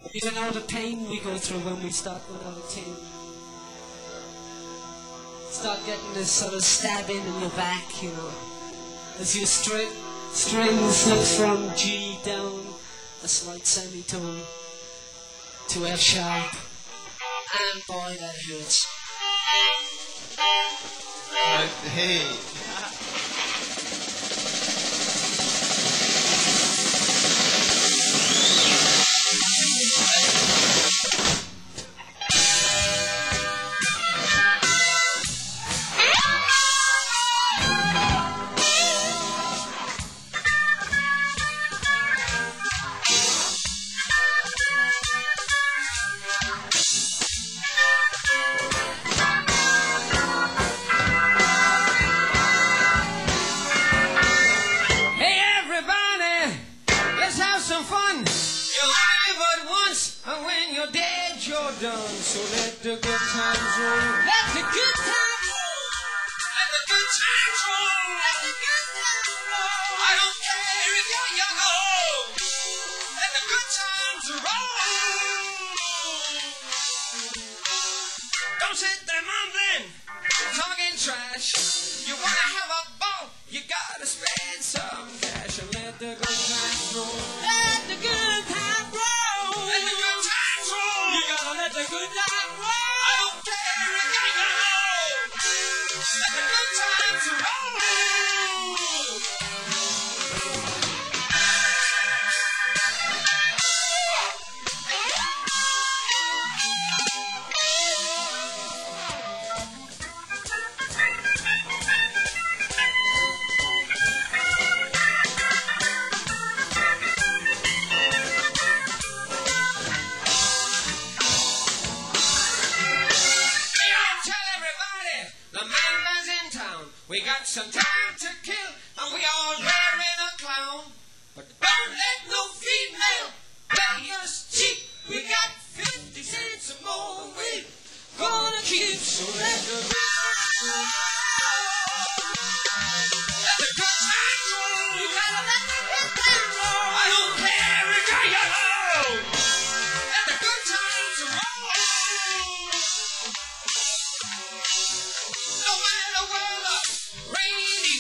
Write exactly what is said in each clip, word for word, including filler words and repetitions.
You don't know the pain we go through when we start without a team. Start getting this sort of stabbing in your back, you know, as your string strings slip from G down a slight semitone to F sharp, and boy, that hurts. Uh, hey. Done, so let the good times roll. Let the good times roll. Let the good times roll. Let the good times roll. I don't care if you're young or old. Let the good times roll. Don't sit there mumbling, talking trash. You wanna have a ball, you gotta spend some cash and let the good times roll. Let the good times roll. Let the good times roll. You gotta let the good times roll. I don't care if you're young or old. Let the good times roll. We got some time to kill, and we all wearing a clown. But don't let no female play us cheap. We got fifty cents or more we gonna keep. So let the good let the good times roll. You gotta let the good times roll. I don't care if you're young or old. Let the good times roll. No matter where the rainy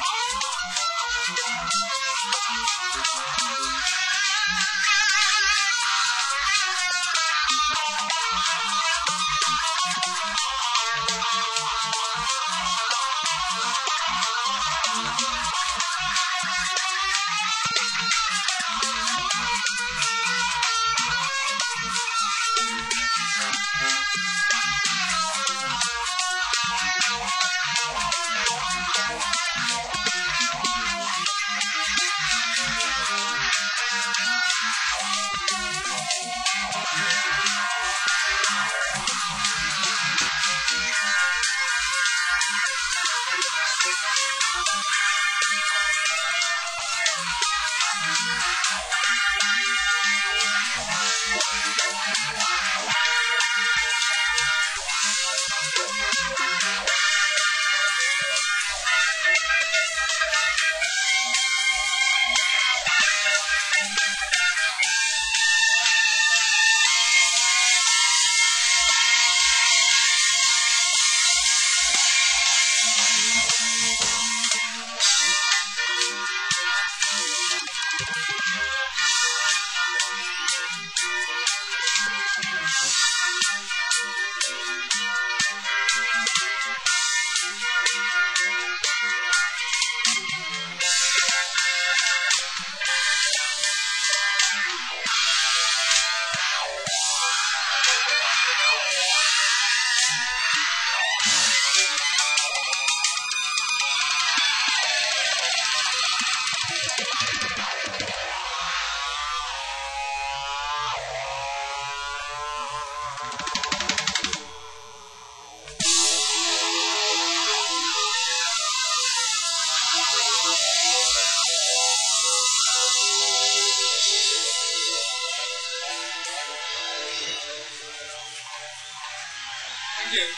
Thank you.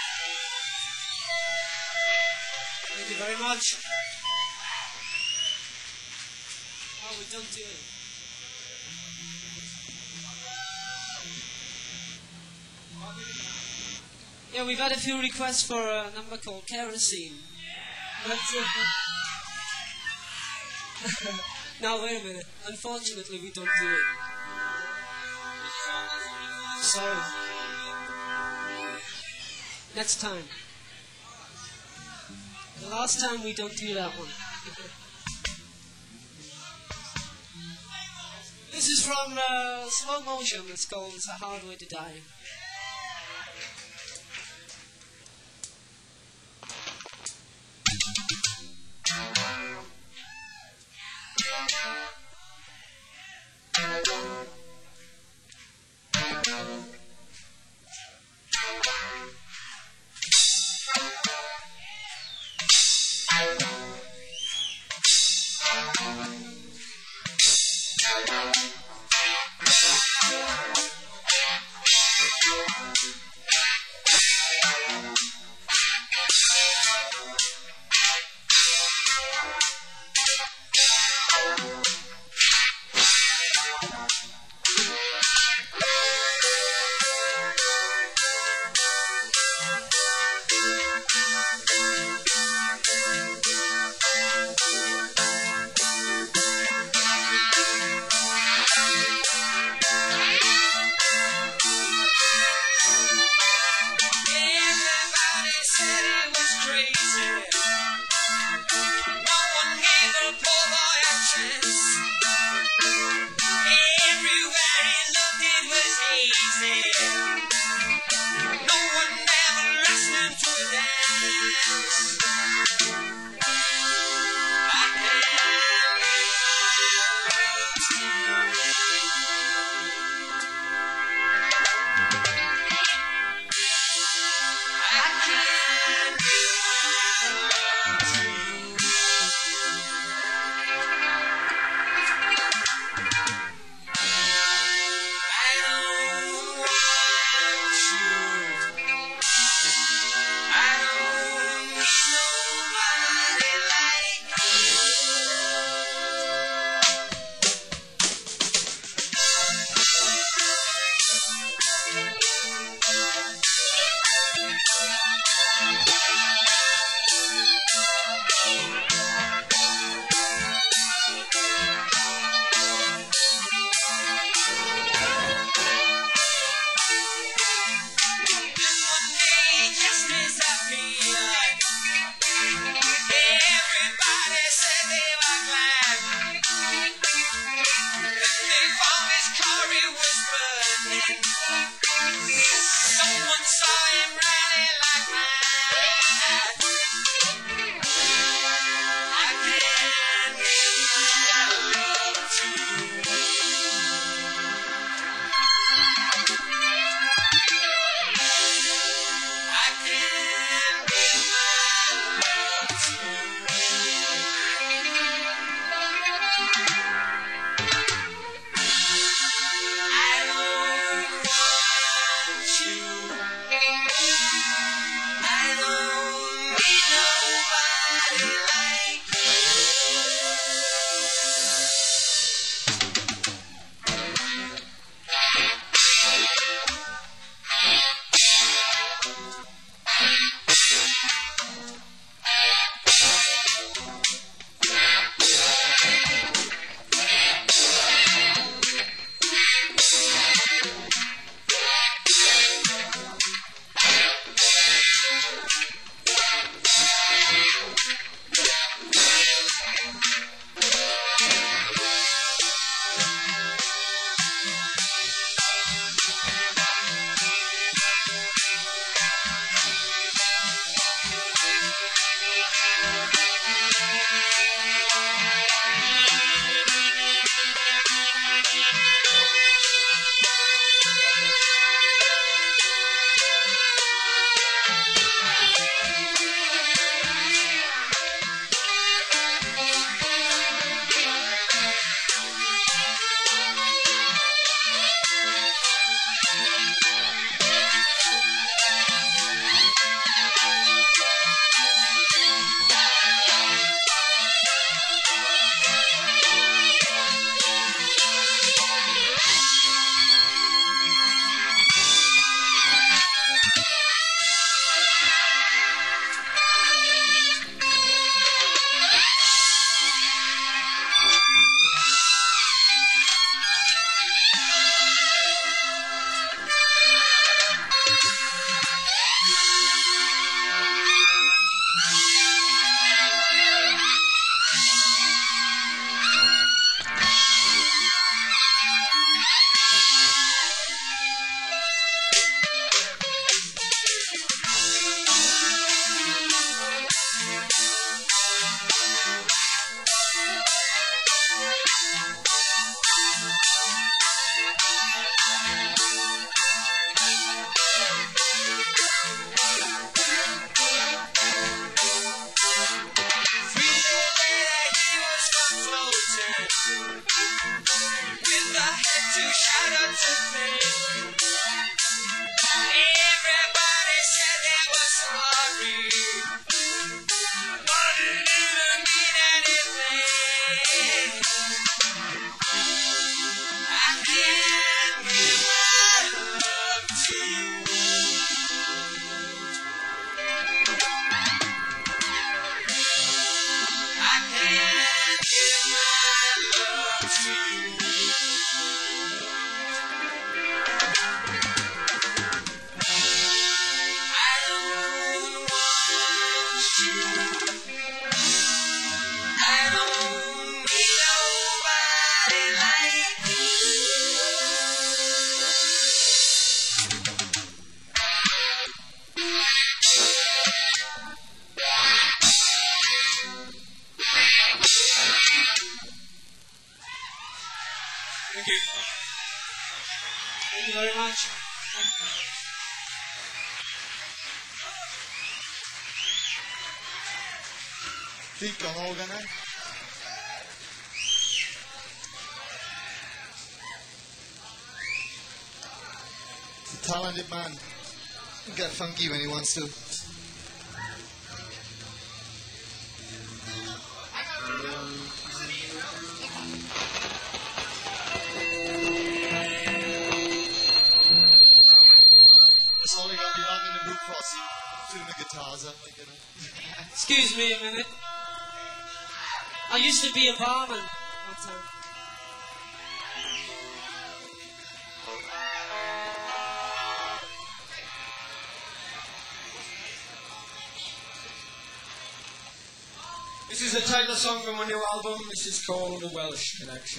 Thank you very much. Oh, we don't do it. Yeah, we've had a few requests for a number called Kerosene. That's it. Now, wait a minute. Unfortunately, we don't do it. Sorry. Next time. The last time we don't do that one. This is from uh, Slow Motion. It's called It's a Hard Way to Die. Thank you. Thank you very much. Keep going, Organ. He's a talented man. He can get funky when he wants to. That's all he got behind in the boot cross. Tuning the guitars up, like, you know. Excuse me a minute. I used to be a barman one time. This is a title song from a new album. This is called The Welsh Connection.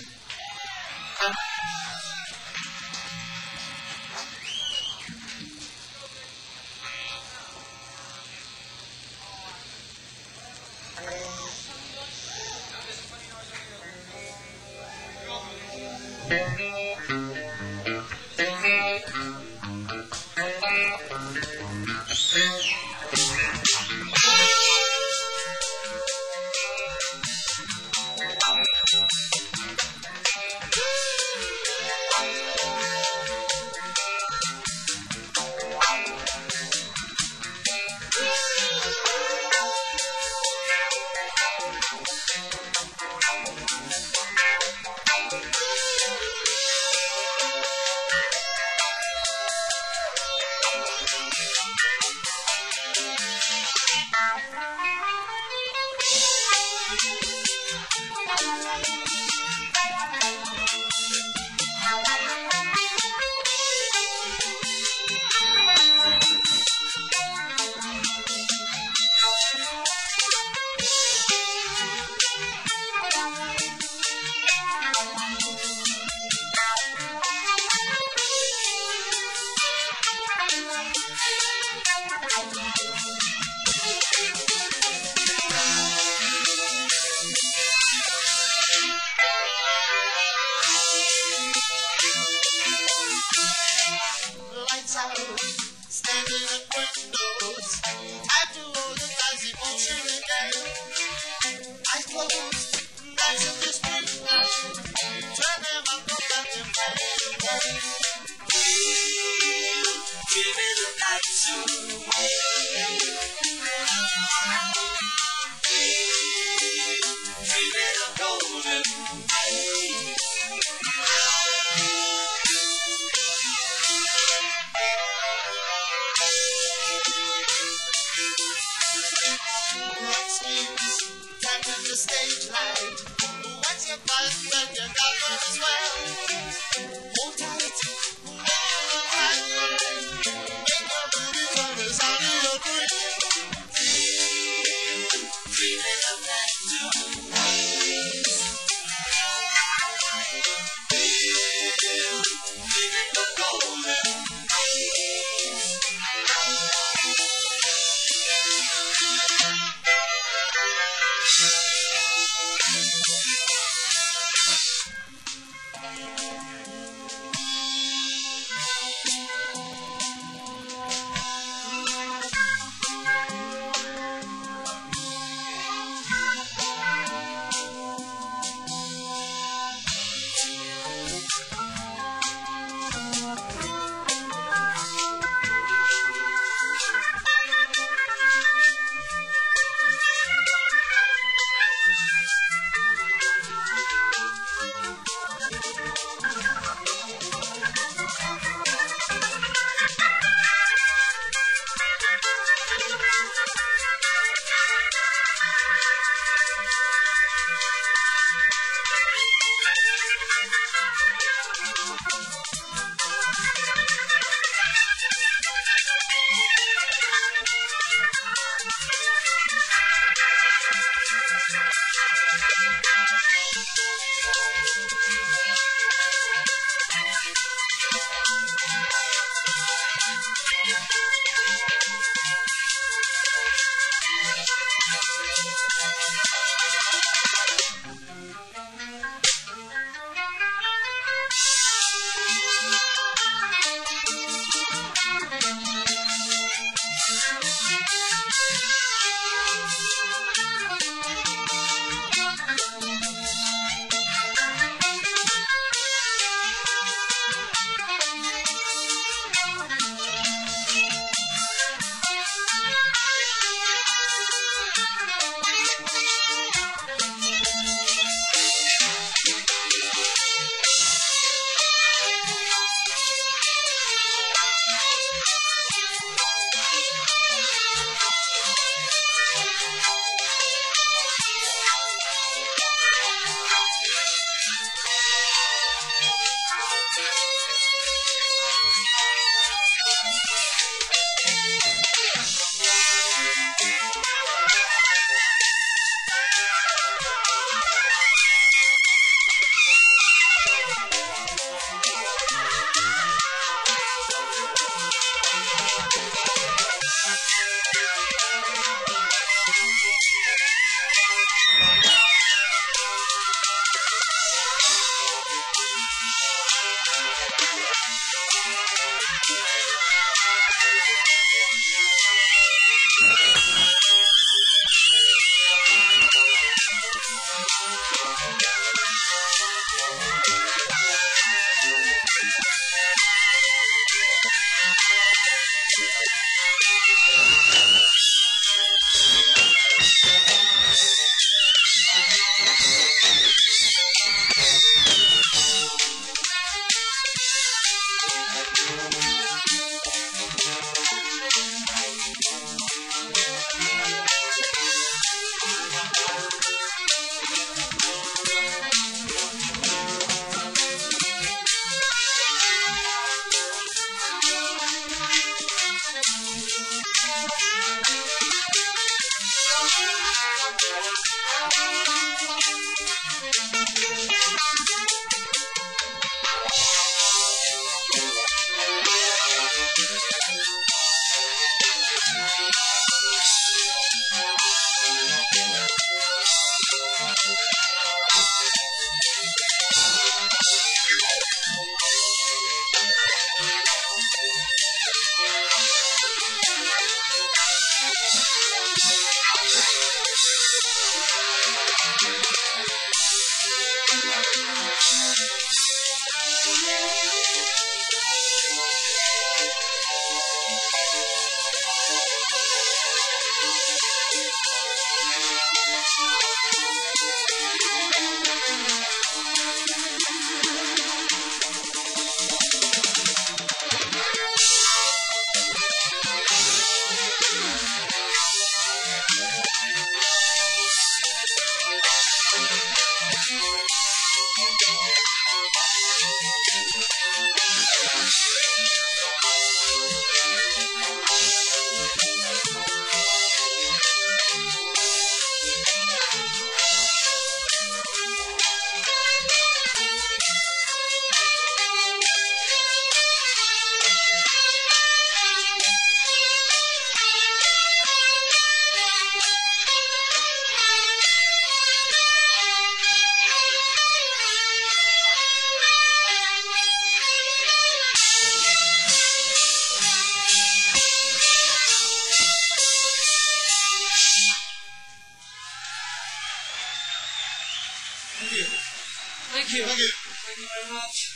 Thank you. Thank you. Thank you very much.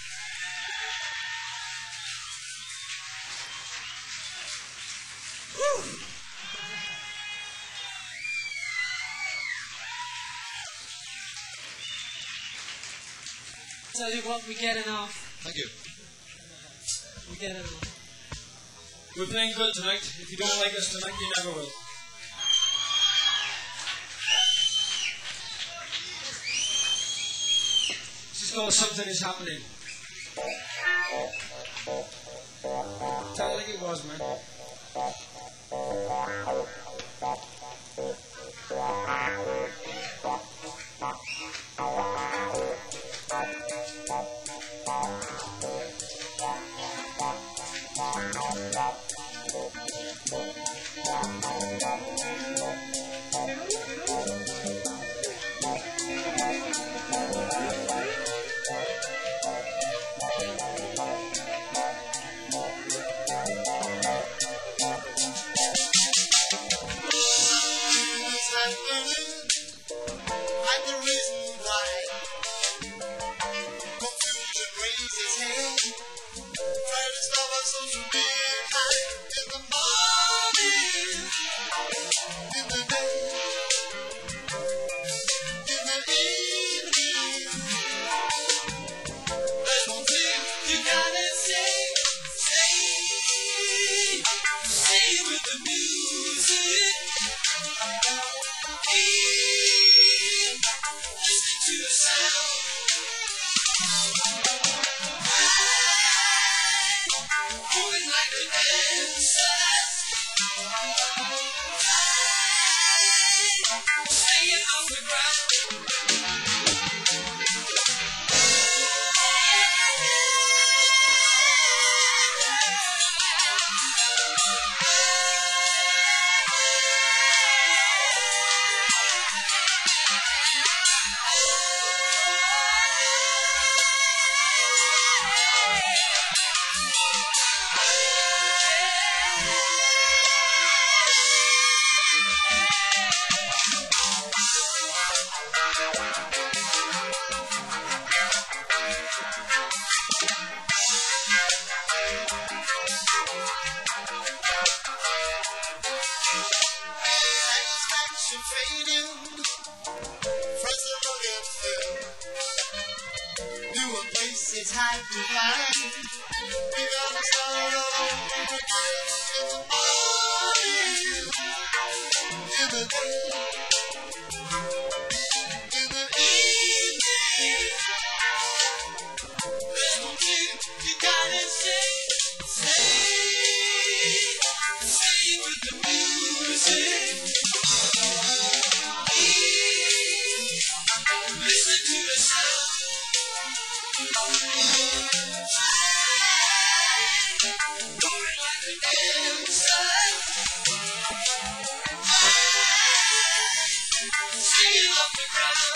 Whew. Tell you what, we get enough. Thank you. We get enough. We're playing good tonight. If you don't like us tonight, you never will. This is called Something Is Happening. Tell it like it was, man. it's hard to find. We gotta start all over again in the morning, in the day, in the evening. There's one thing you gotta say, say, say it with the music. Listen to the sound. Going like an inside. Singing off the ground.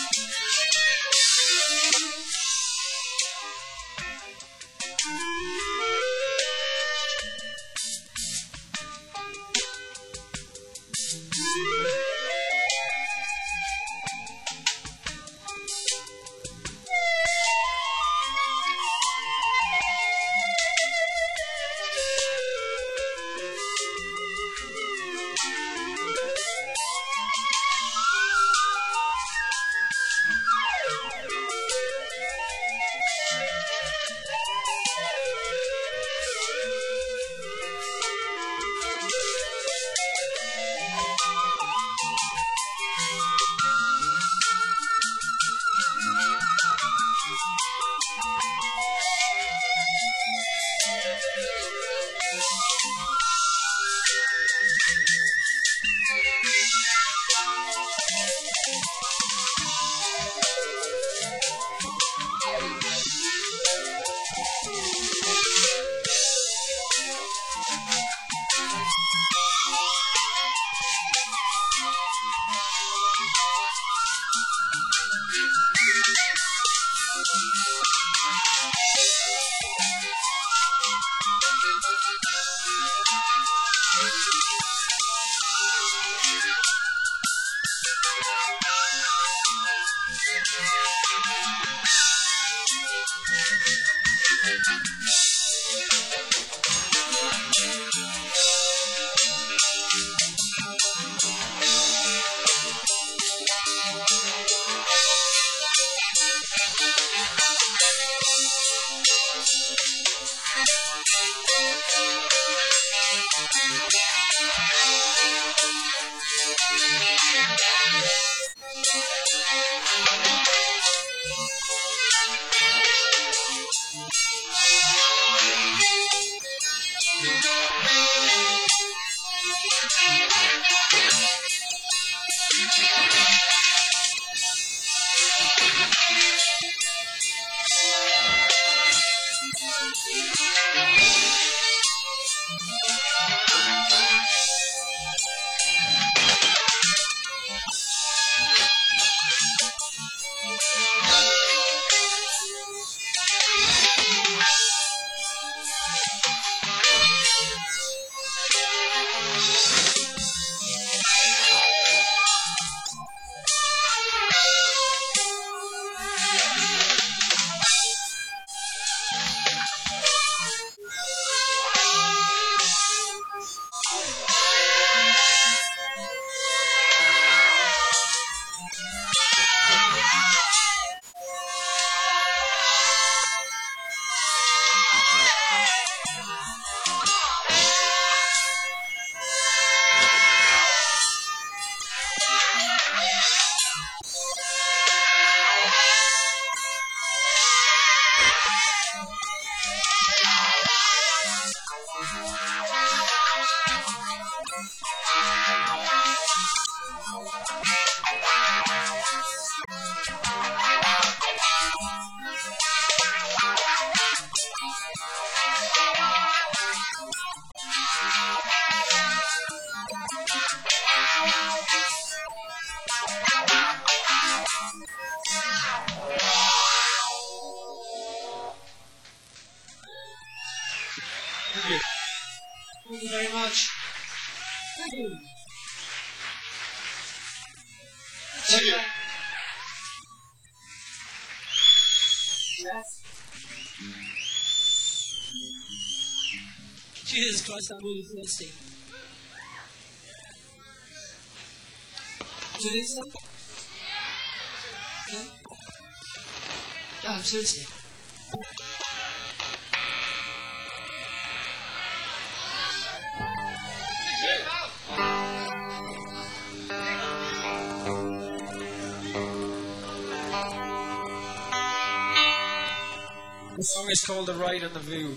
Thank you. Thank you very much. Thank you. Thank you. Yes. Jesus Christ, I'm really thirsty. Do you think so? Yeah? Yeah, I'm thirsty. The song is called The Ride and the View.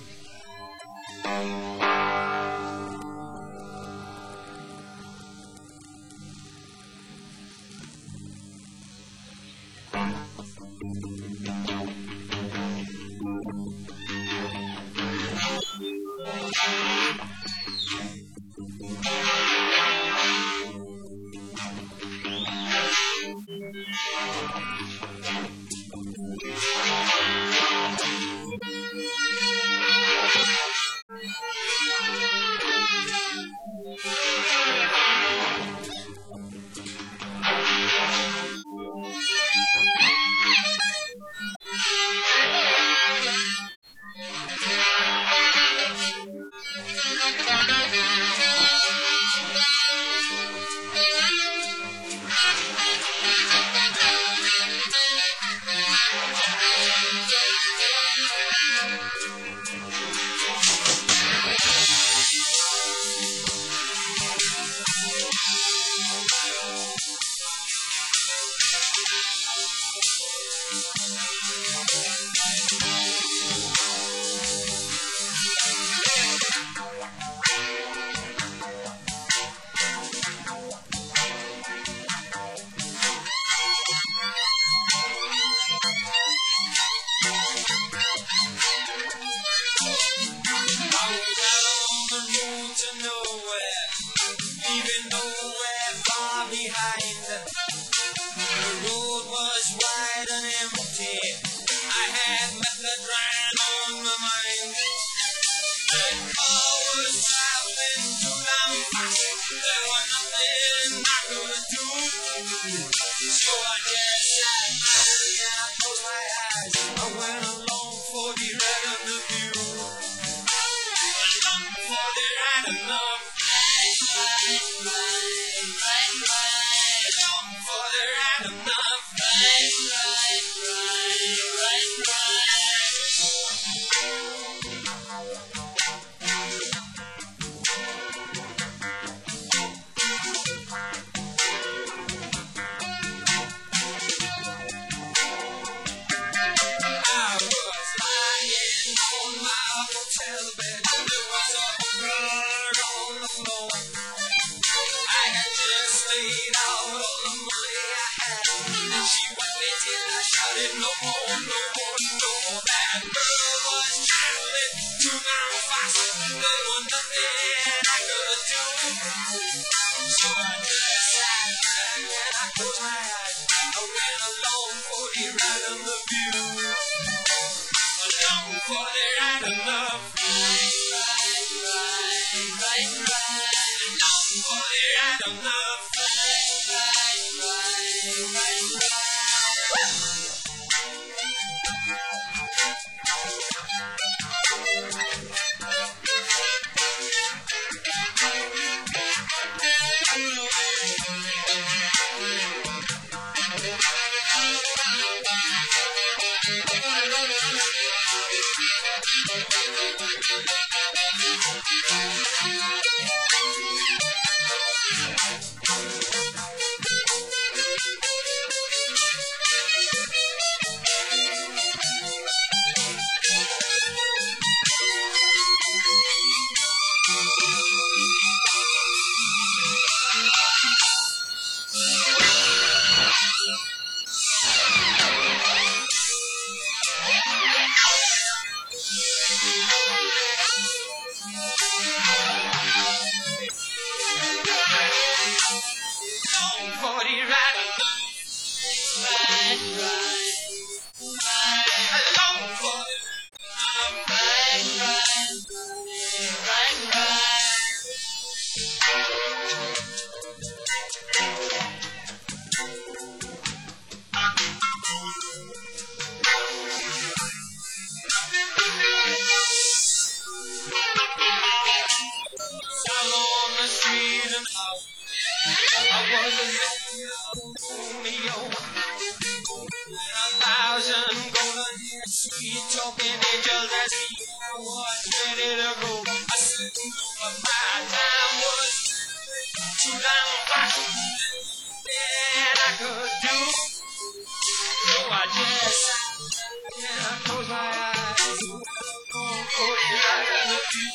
you talking angels, I see I was ready to go. I said, but my time was too long back. Then I could do. So I just and I close my eyes. Oh, oh, yeah.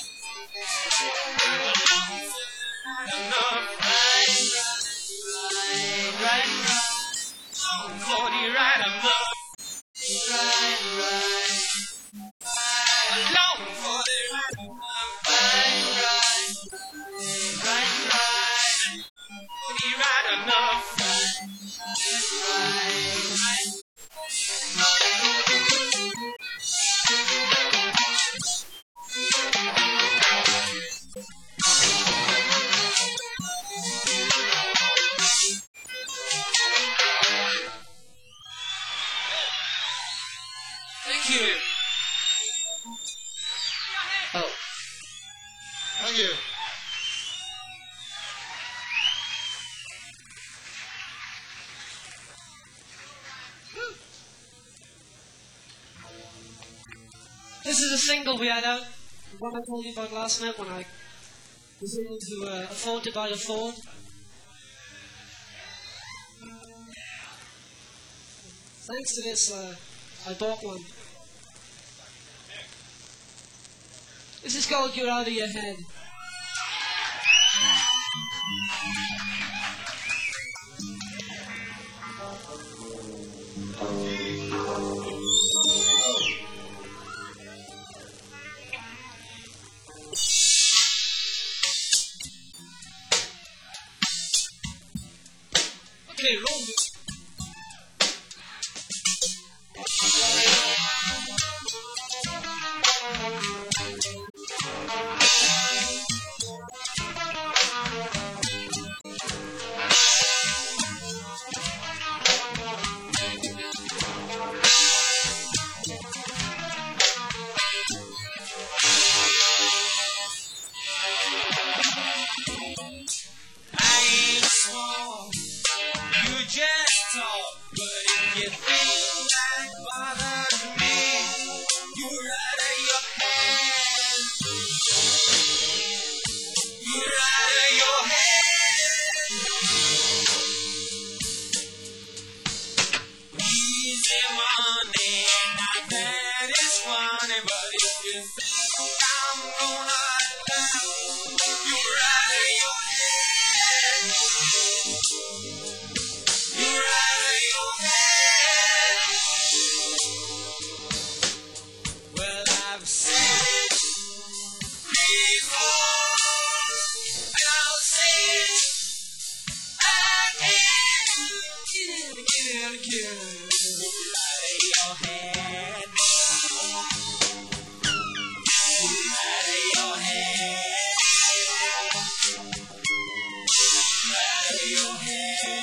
Enough, right, right, right, right. forty, right, I'm love. Right, right. Long for the right, right, right, right, right. forty, right, enough. Right, right. Thank you. Oh. Thank you. This is a single we had out. The one I told you about last night when I was able to uh, afford to buy a phone. Thanks to this, uh, I bought one. This is called You're Out of Your Head. Okay, roll this. Just talk, but if you think that bothers me, you're out of your head. You're out of your head. Easy money, not that it's funny, but if you think I'm gonna laugh, you're out of your head. You're out of your head. Well, I've said it before, and I'll say it again, again, again, again. You're out of your head. You're out of your head. You're out of your head.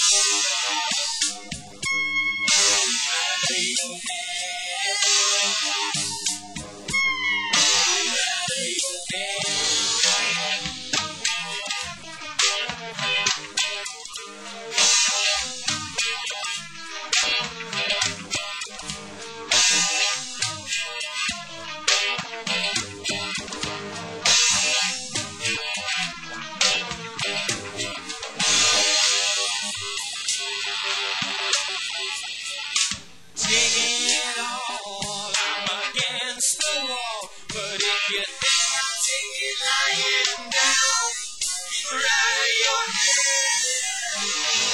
Taking it all, I'm against the wall. But if you think I'll take it lying down, you're out of your head.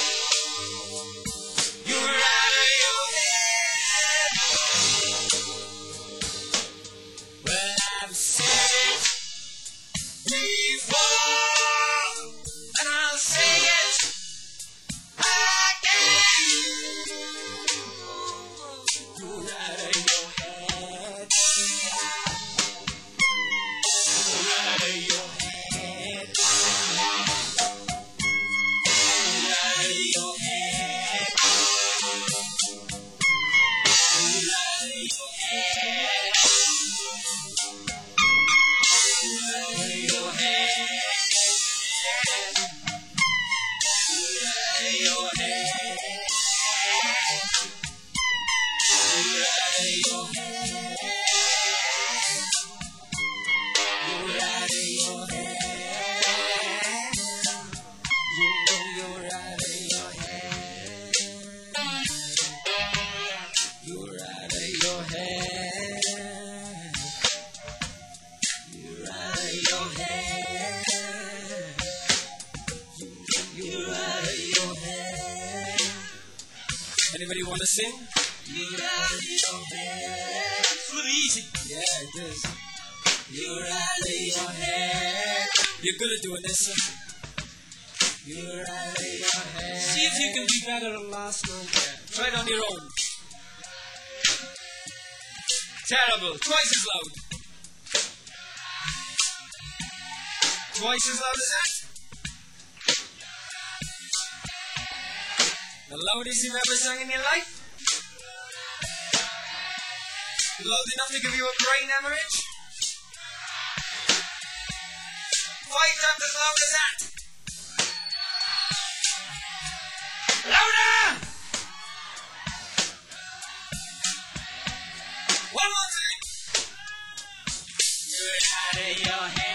You're out of your head. Well, I've said it before, and I'll say it again. You're Anybody want to sing? You're out of your head. It's really easy. Yeah, it is. You're out of your head. You're good at doing this, sir. You're out of your head. See if you can be better than last night. Yeah. Try it on your own. Terrible. Twice as loud. Twice as loud as that. The loudest you've ever sung in your life? Loud enough to give you a brain hemorrhage? Five times as loud as that. Louder! One more time. You're out of your head.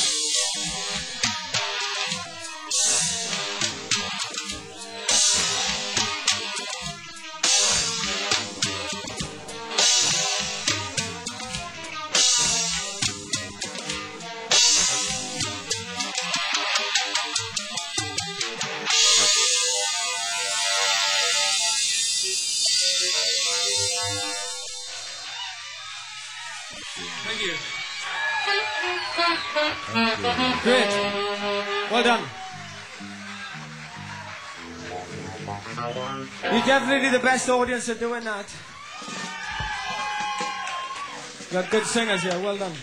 Thank you. Great. Well done. You're definitely the best audience at doing that. You got good singers here. Well done.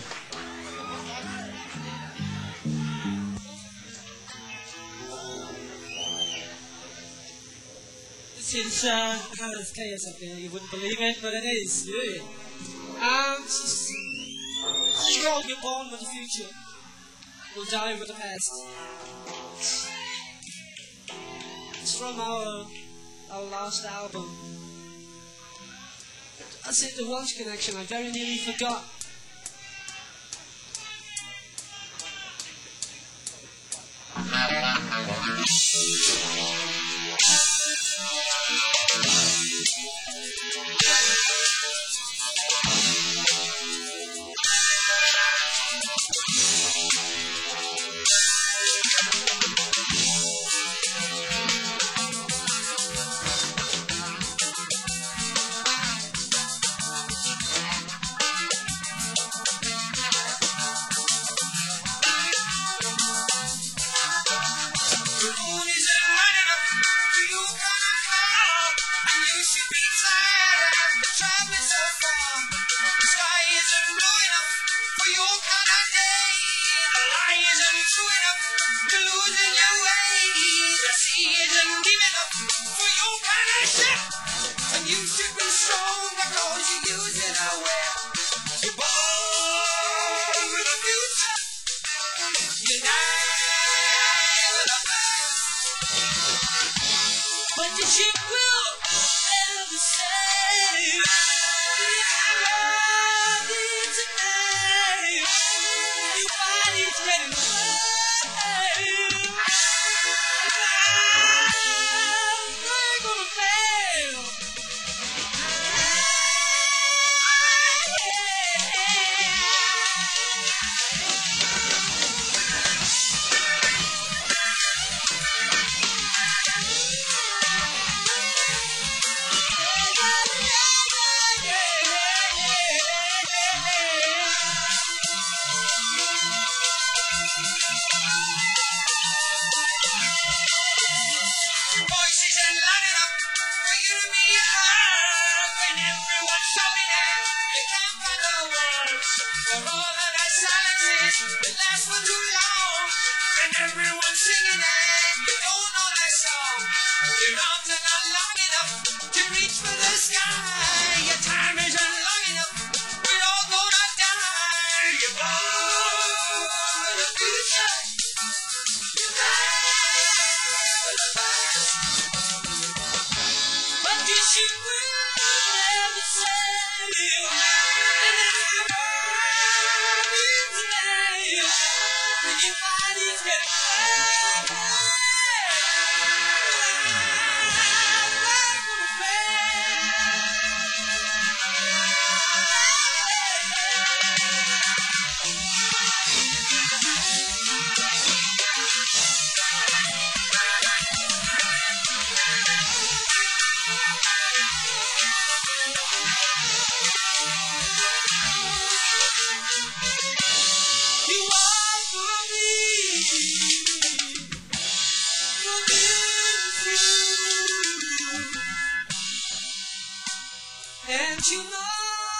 This is uh, how it's chaos up here. You wouldn't believe it, but it is. Yeah. Um, this is called You're Born with the Future. We'll die with the past. It's from our our last album. I said the Welsh Connection. I very nearly forgot. But the ship will never sail. I love you tonight. Your body's ready to fail. I'm gonna fail. Voices are lining up for you to be heard. When everyone's shouting out, you can't find the words. For all of that silences, it lasts for too long. And everyone's singing it, you don't know that song. Your arms are not long enough to reach for the sky. Your time isn't long enough, we're all gonna die. You're born for the future. You're born for the past. But you should never sail. And I love you tonight. When your body's ready to fail. I'm gonna fail. And you know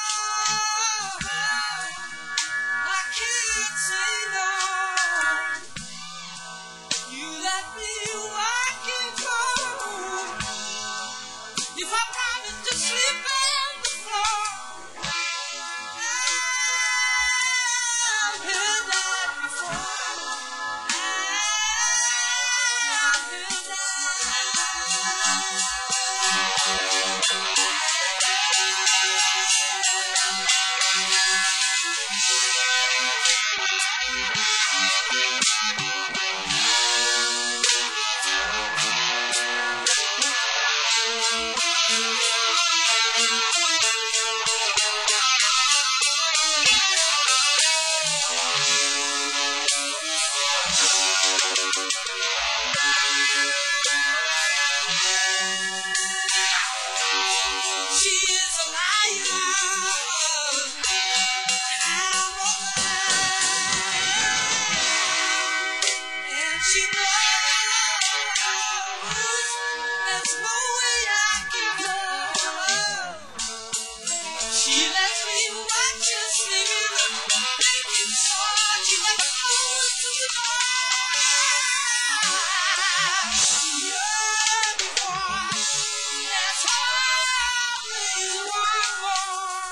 I can't say no. You let me walk it home. If I promise to sleep on the floor, I've heard that before. I've heard that. She is a liar. I'm a liar. And she knows there's no way I can go. She lets me watch her sleep, making sure she never goes to the bar. She heard before. That's always one more.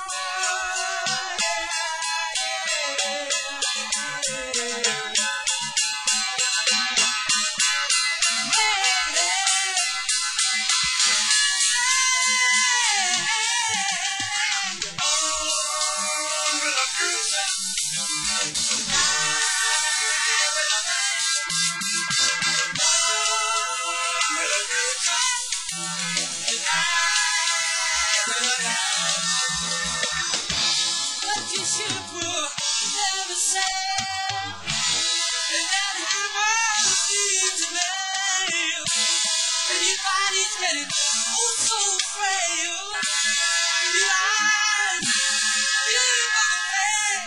What you should will never say, and that hammer needs a nail, and your body's getting oh so frail. Your eyes, you never fail.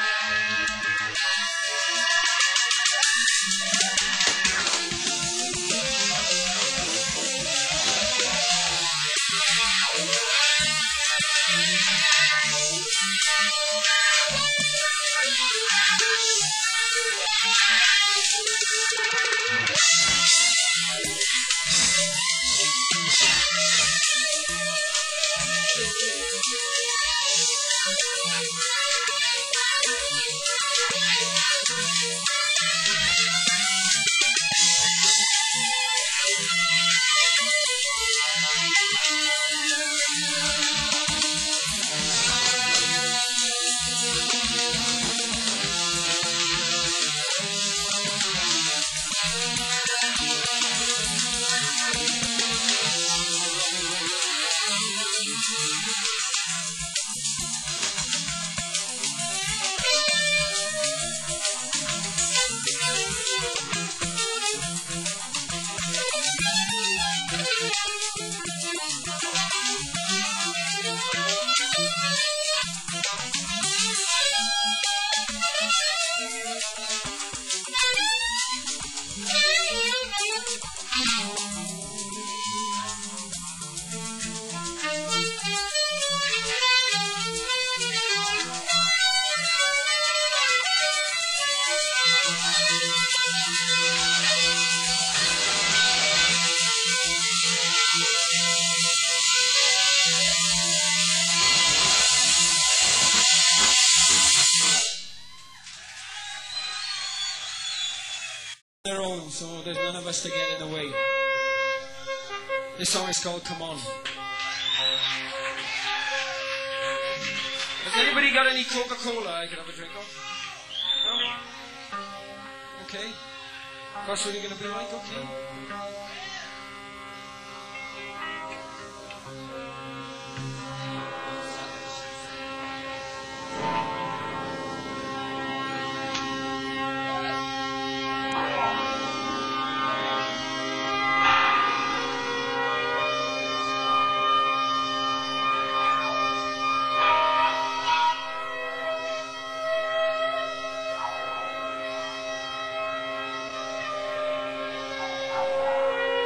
Their own, so there's none of us to get in the way. This song is called Come On. Has anybody got any Coca-Cola I could have a drink of? No? Okay. That's what you're going to be like? Okay. Oh,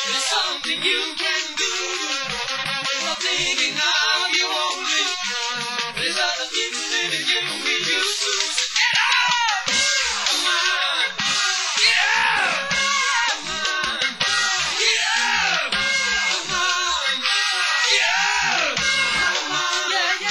There's something you can do. Not thinking how you want me. There's other people living you with you too. So get up! Come on! Get up! Come on! Get up! Come on! Get up! Come on! Yeah,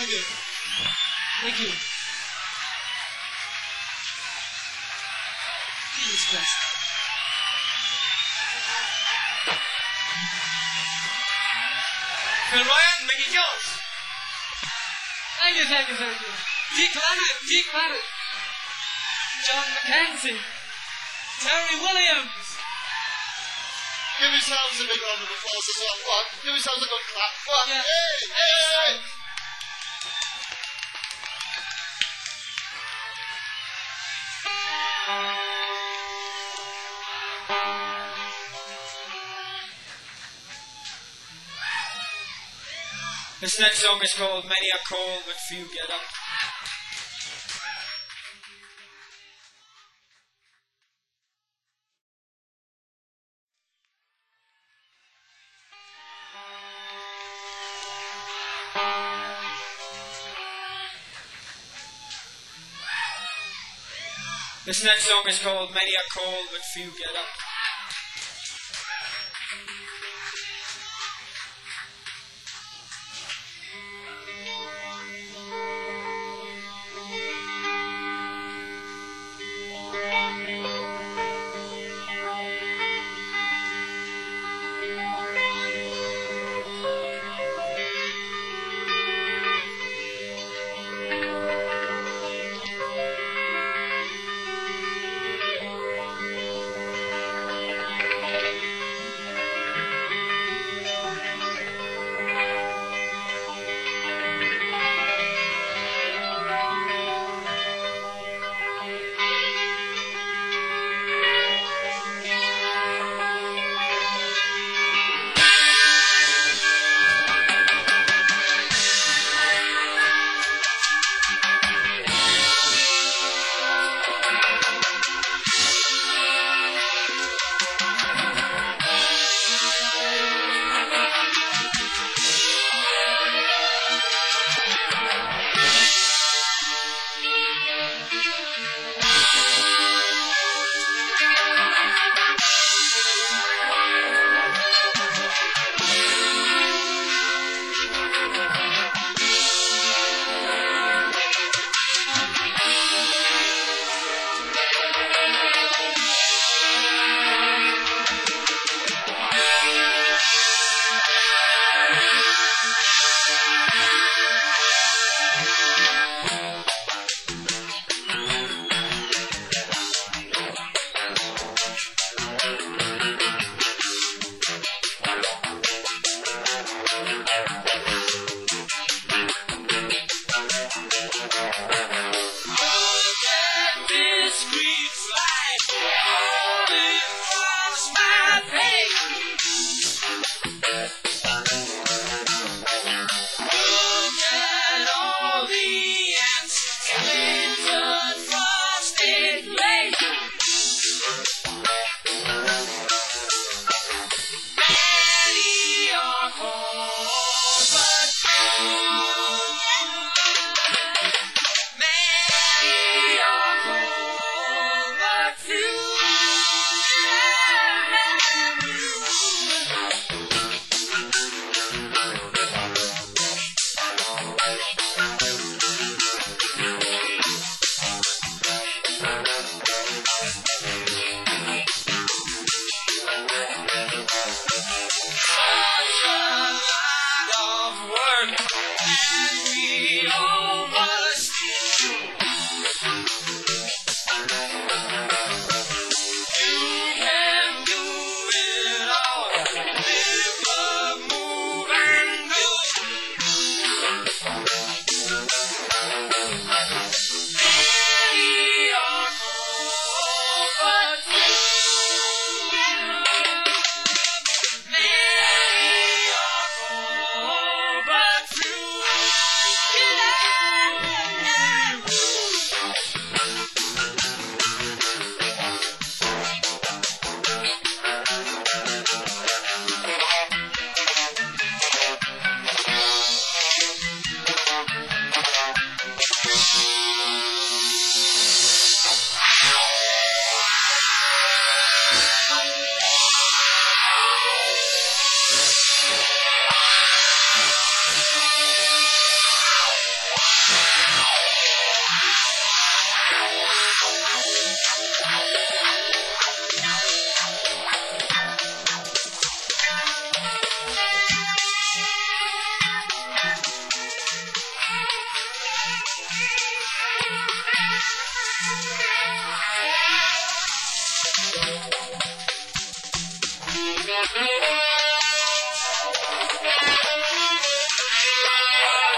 Thank you. Thank you. Jesus Christ. Phil Ryan, Mickey Jones. Thank you, thank you, thank you. Deke Leonard, Deke Leonard. John McKenzie. Terry Williams. Give yourselves a big round of applause as well. Come on, give yourselves a good clap. Come on. Yeah. Hey, hey, hey. This next song is called Many Are Called But Few Get Up. This next song is called Many Are Called But Few Get Up.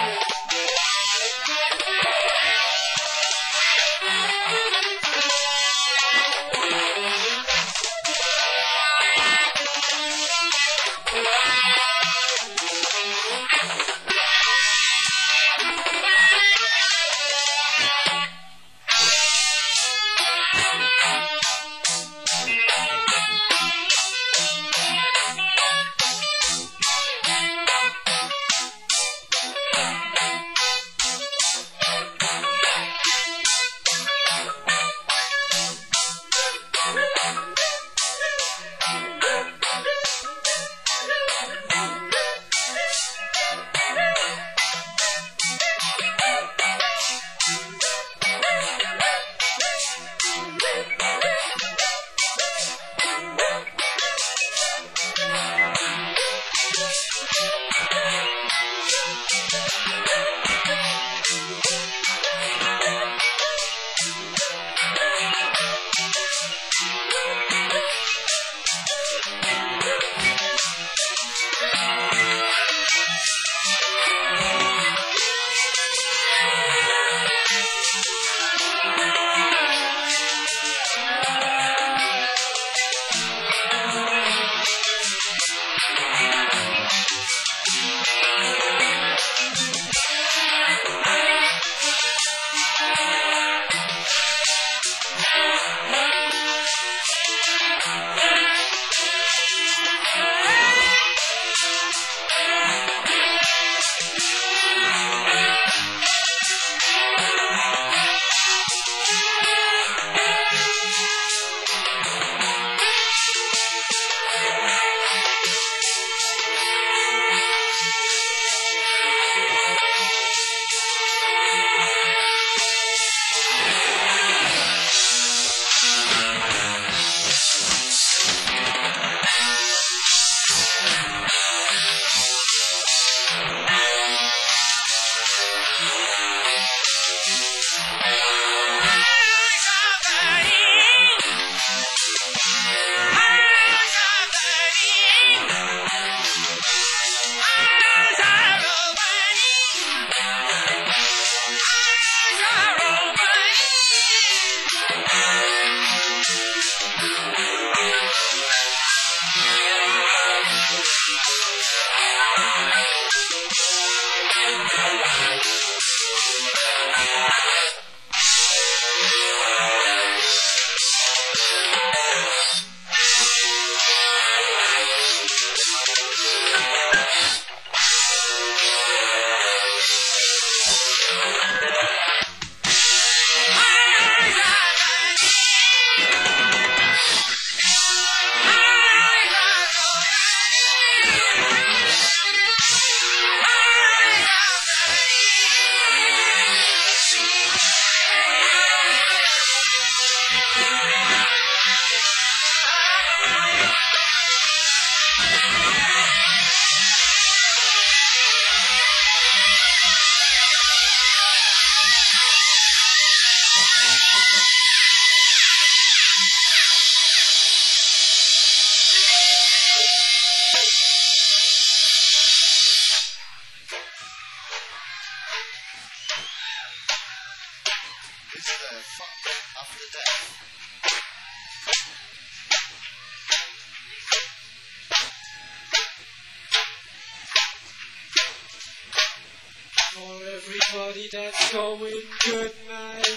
Everybody that's going good night.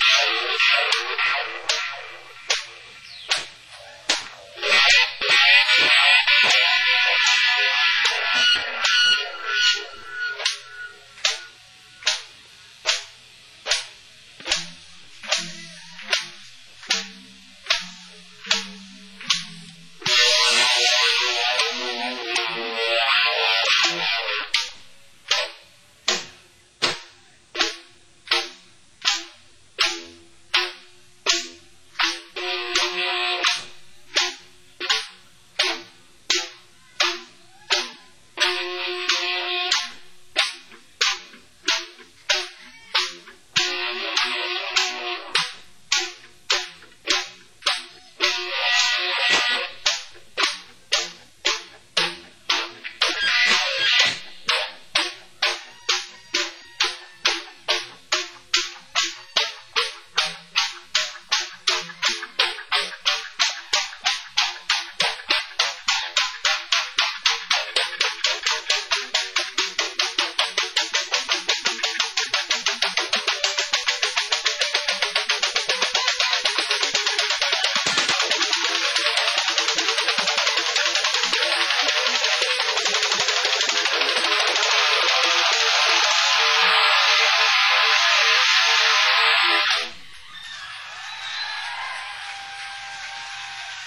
Yeah.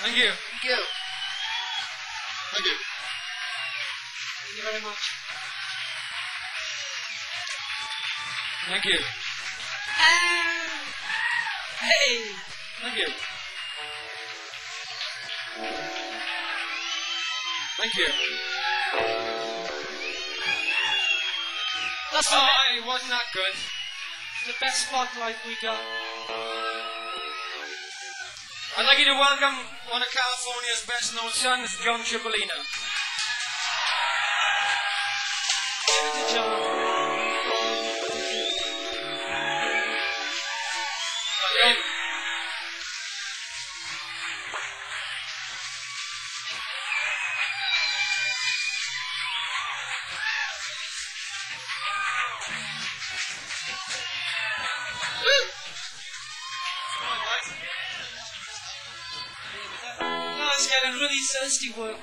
Thank you. Thank you. Thank you. Thank you very much. Thank you. And hey, Thank you. Thank you. that's Oh, what it wasn't that good. the best spotlight we got. I'd like you to welcome one of California's best known sons, John Cipollina. Give it to John. John. No, it's getting really thirsty work.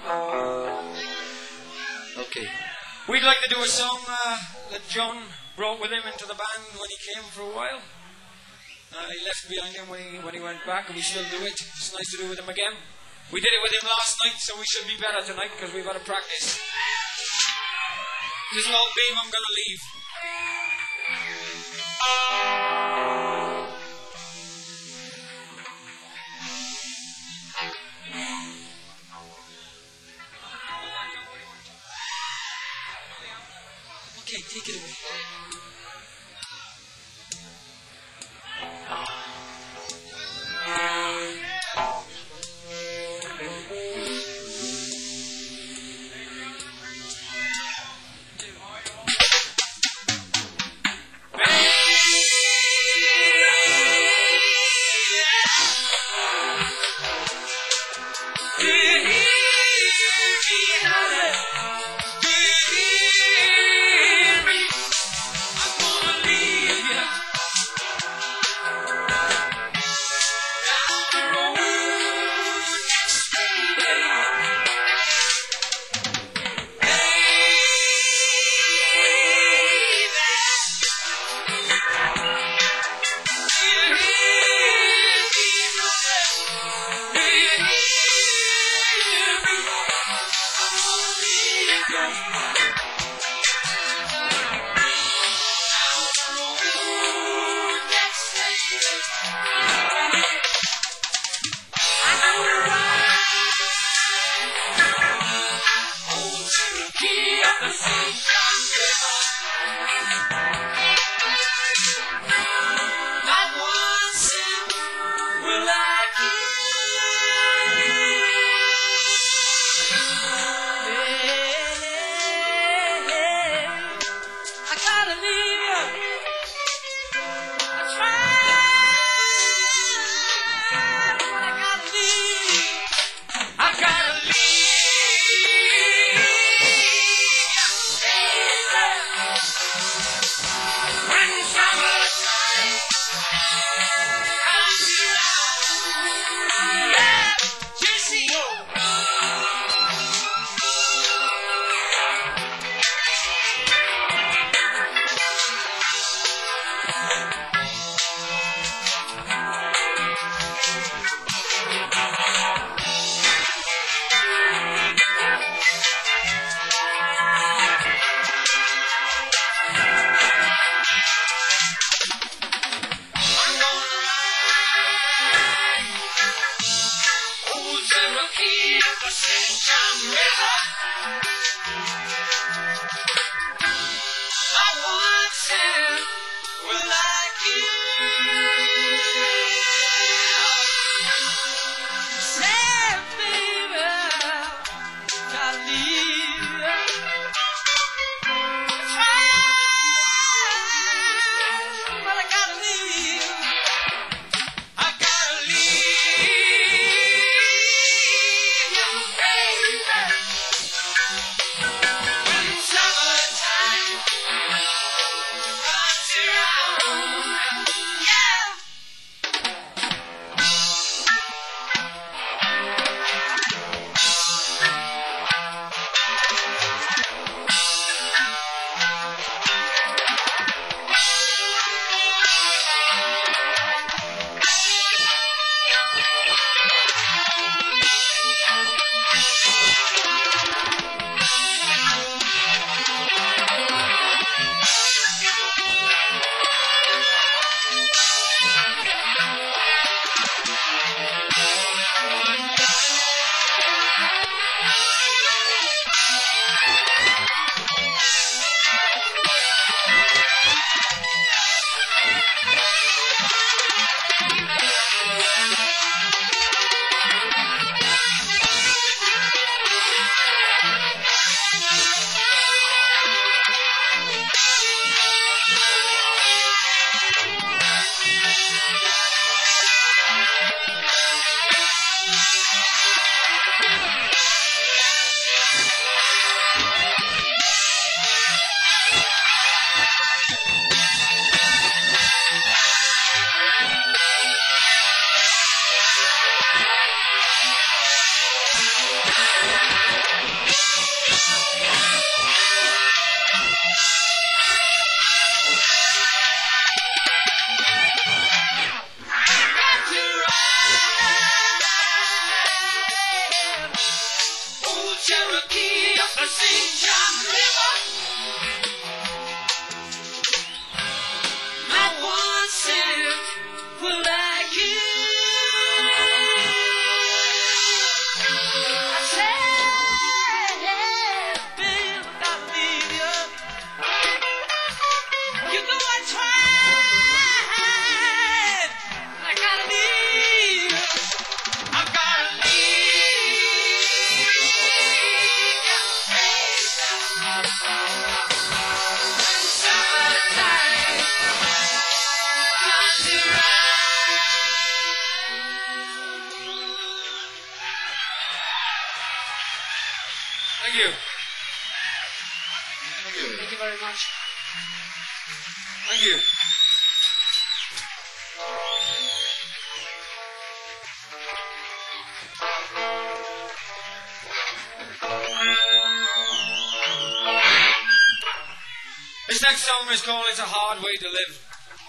Okay. We'd like to do a song uh, that John brought with him into the band when he came for a while. Uh, he left behind him when he, when he went back, and we still do it. It's nice to do it with him again. We did it with him last night, so we should be better tonight because we've got to practice. This is all Babe, I'm Gonna Leave. Okay, take it away. Thank you. Thank you very much. Thank you. This next song is called It's a Hard Way to Live.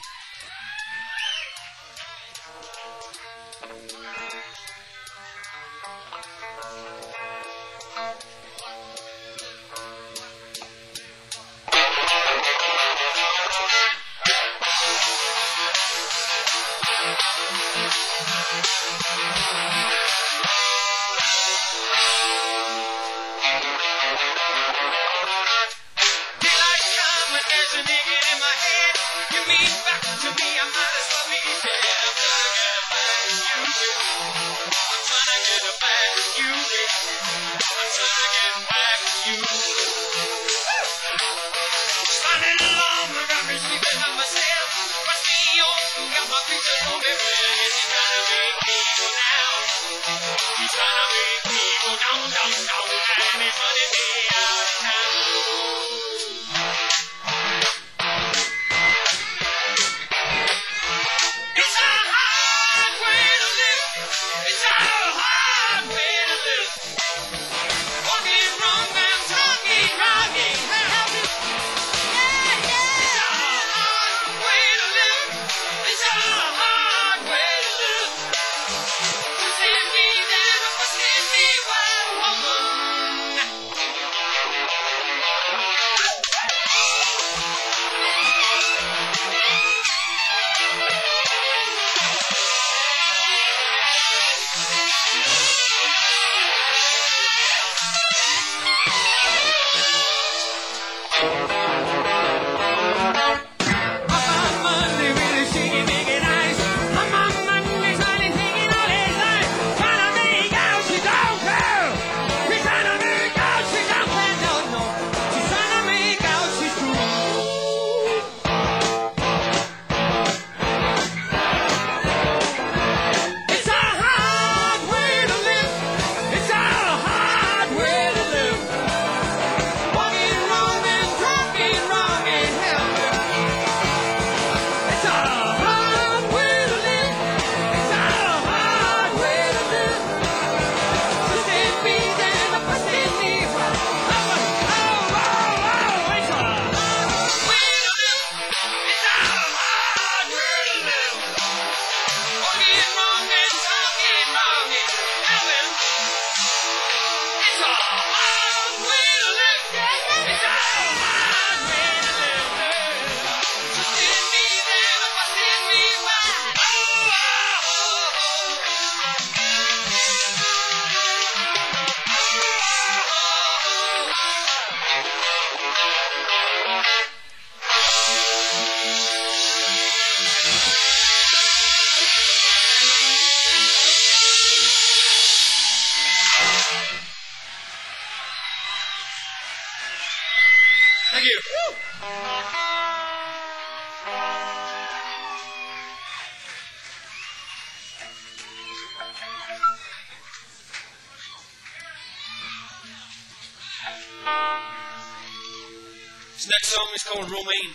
Thank you. This next song is called Romaine.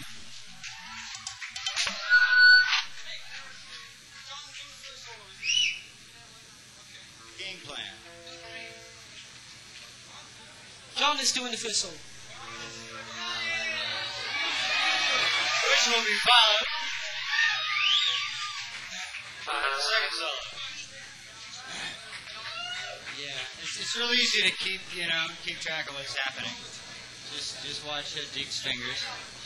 Game plan. John is doing the first song. Which will be followed by the second solo. Yeah, it's, it's really easy to keep, you know, keep track of what's happening. Just, just watch uh, Deke's fingers.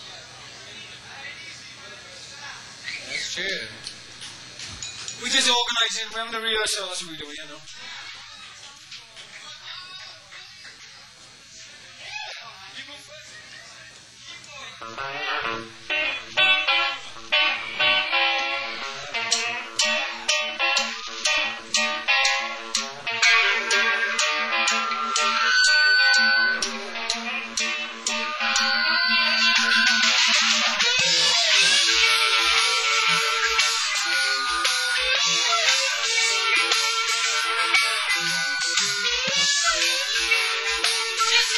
That's true. We just organize it. We're having a rehearsal. That's what we do, you know. Just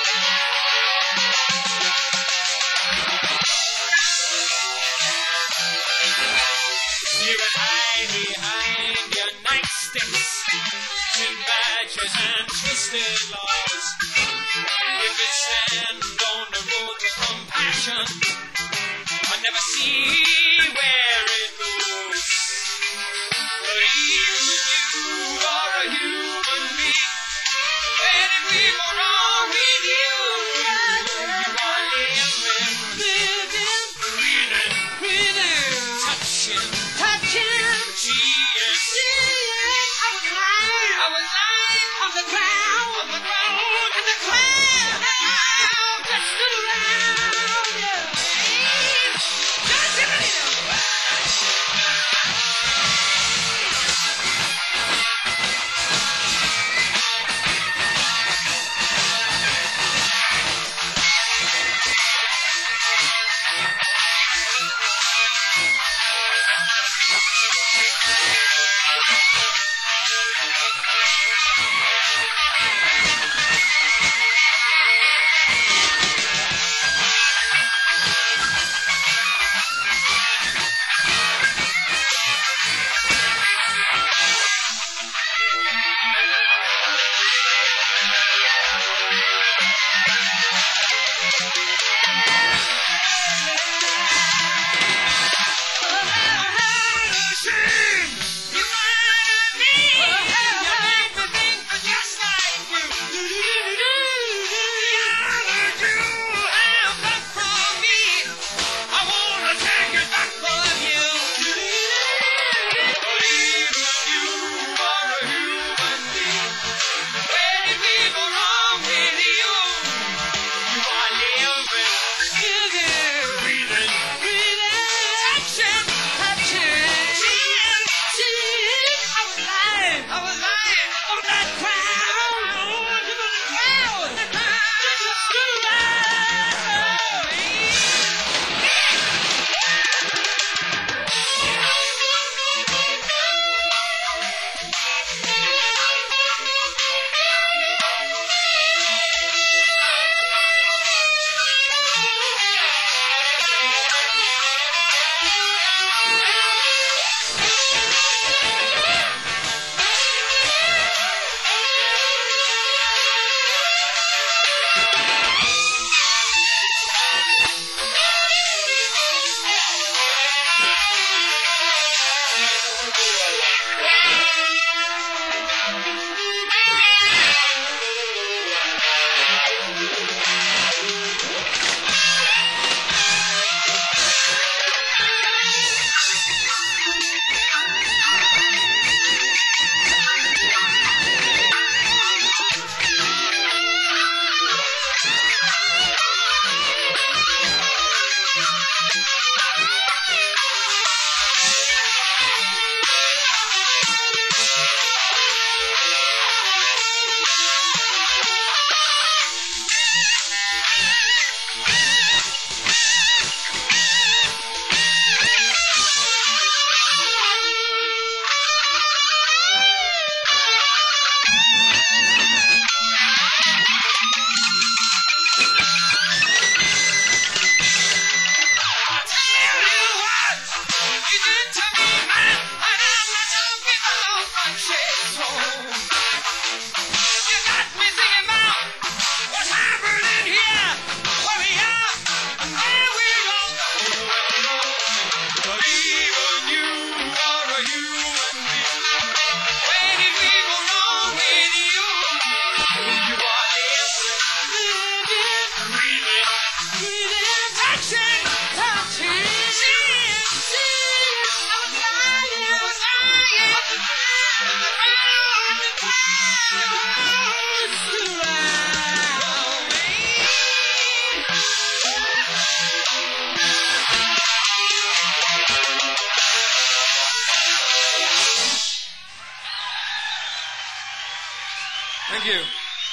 You can hide behind your nightsticks, and badges and twisted laws. If you stand on the road to compassion, I never see where it goes. But even you are a human being. When if we go wrong with you, you are living, living, breathing, breathing, touching, touching, seeing, seeing. I was lying, I was lying on the ground, on the ground, and the cloud, the cloud just stood around. Yeah. Just a minute. Thank you.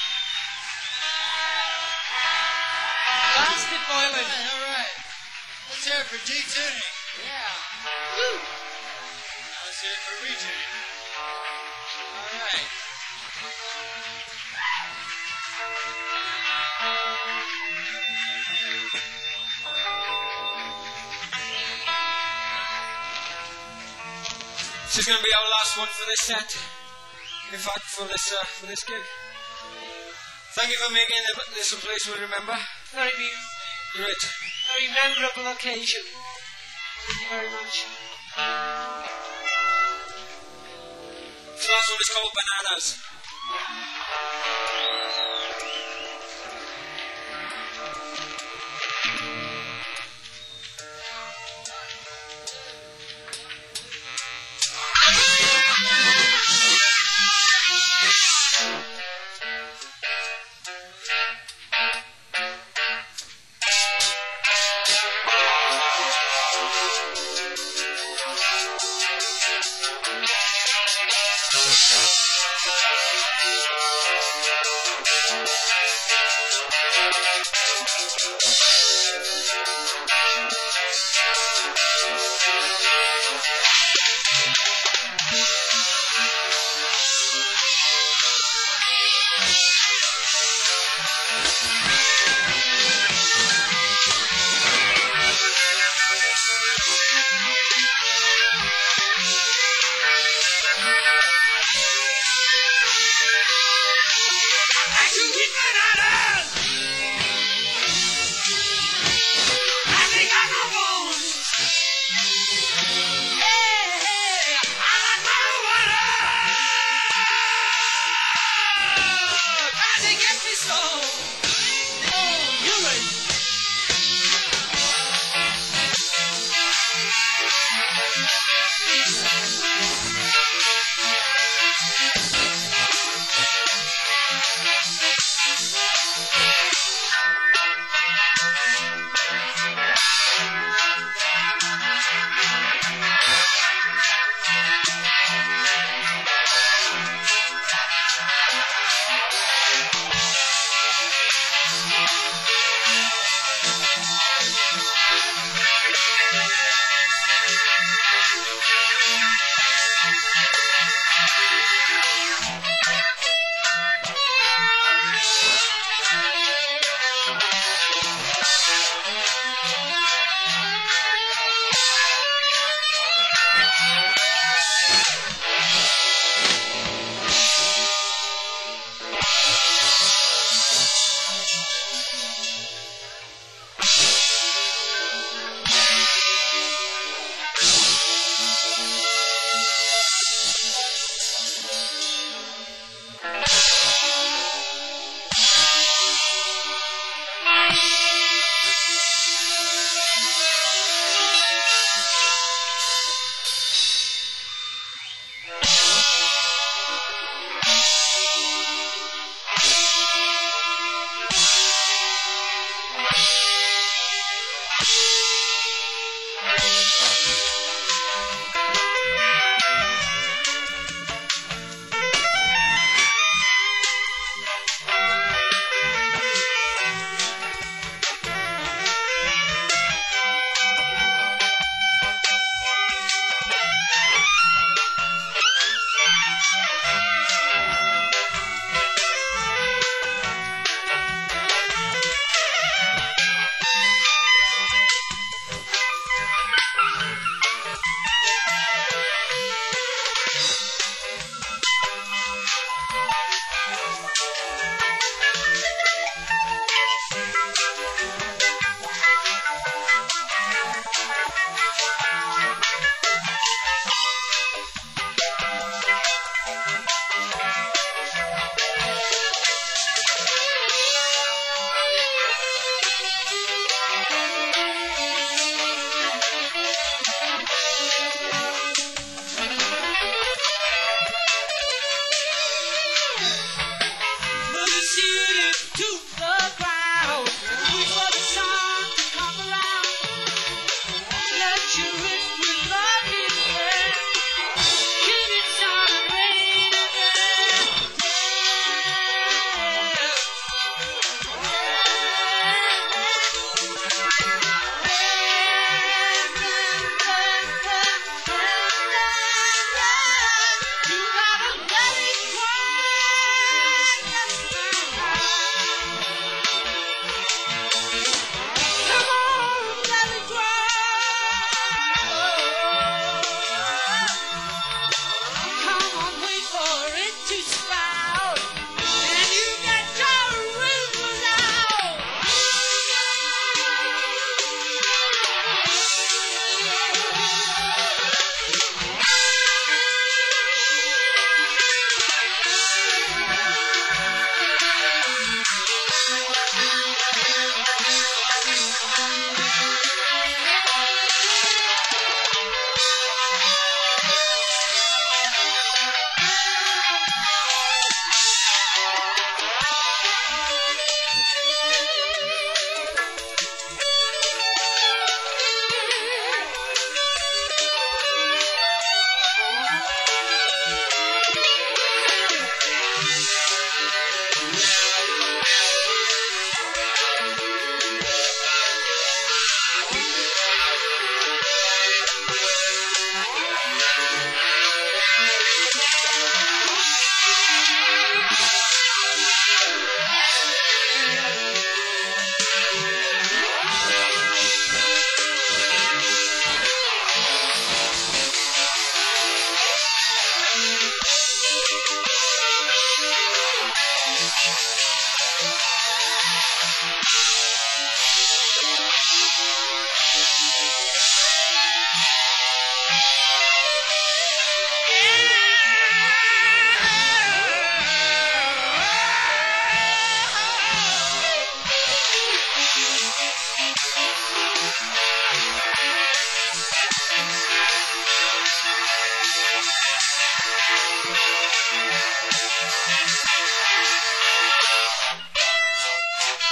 Basket boiling. All right, all right. Let's hear it for detuning. Yeah. Now let's hear it for retuning. All right. This is going to be our last one for this set. In fact, for this uh, for this gig. Thank you for making this a place we'll remember. Very be- Great. very memorable occasion. Thank you very much. This last one is called Bananas. So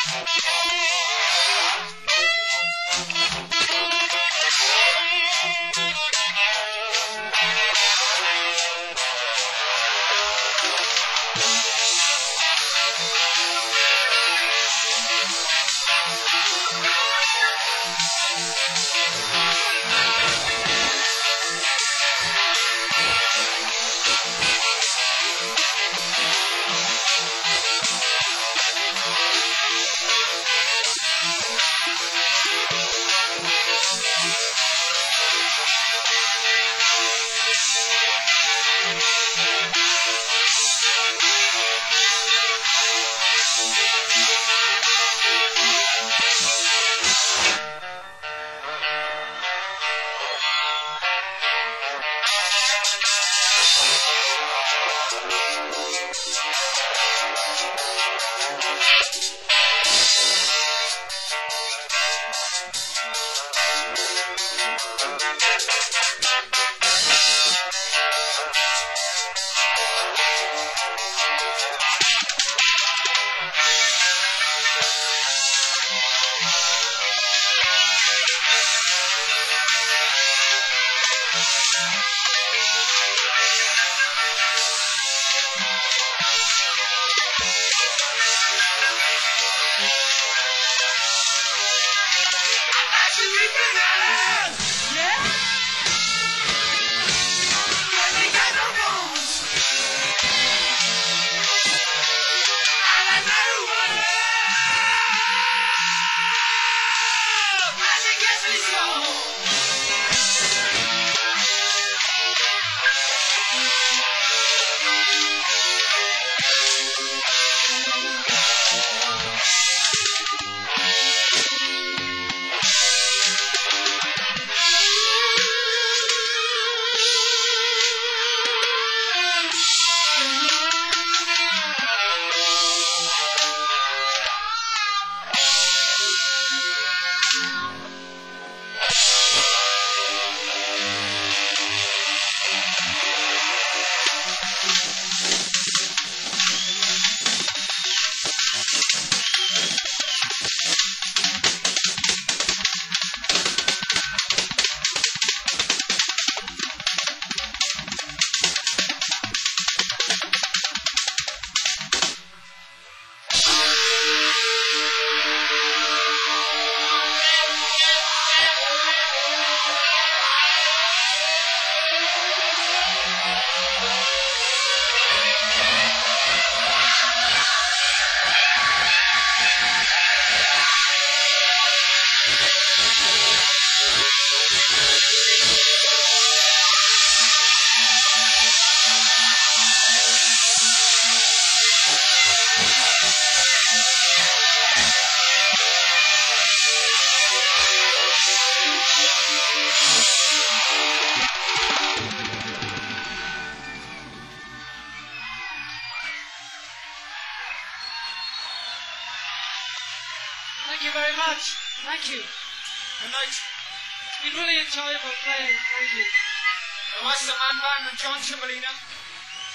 Thank you very much. Thank you. Good night. It's been really enjoyable playing. Thank you. And what's the man band with John Cimolina?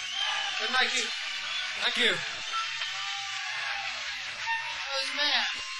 Good night, you. Thank you. That was mad.